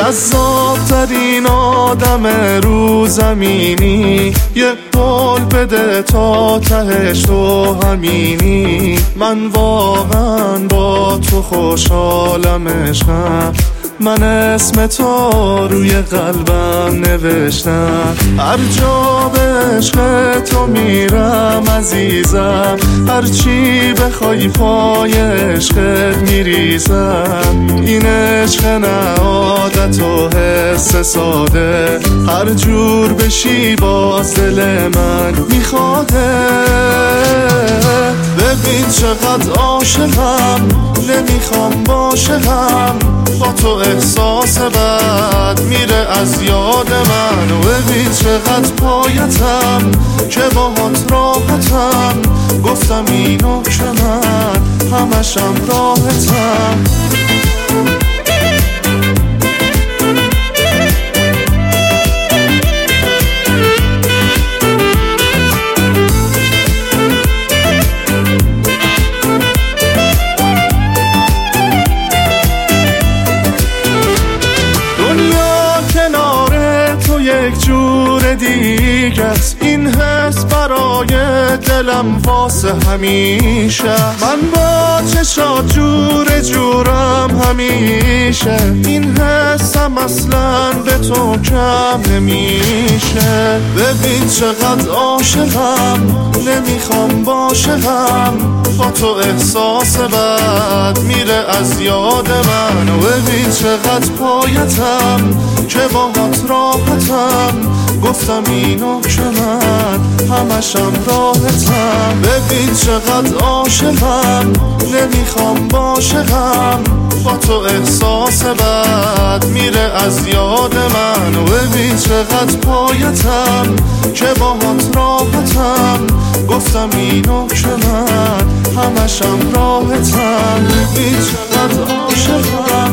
جذاب‌ترین آدم رو زمینی، یه قول بده تا تهش تو همینی. من واقعا با تو خوشحالم عشقم، من اسم تو روی قلبم نوشتم. هر جا به عشق تو میرم عزیزم، هر چی بخوای پای عشقت میریزم. این عشق نه عادت و حس ساده، هر جور بشی باز دل من میخواده. ببین چقدر عاشقم، نمیخوام باشم با تو احساس بد میره از یاد من. و ببین چقدر پایتم که باهات راحتم، گفتم اینو که من همشم راحتم. یک جور دیگه است این حس برای دلم واسه همیشه. من با چشات جور جورم همیشه، این حسم اصلا به تو کم نمیشه. ببین چقدر عاشقم، نمیخوام باشم با تو احساس بد میره از یاد من. و ببین چقدر پایتم که باهات راحتم، گفتم اینو که من همشم راحتم. ببین چقدر عاشقم، نمیخوام باشم با تو احساس بد میره از یاد من. و ببین چقدر پایتم که باهات راحتم، گفتم اینو که من همشم راحتم. ببین چقدر عاشقم.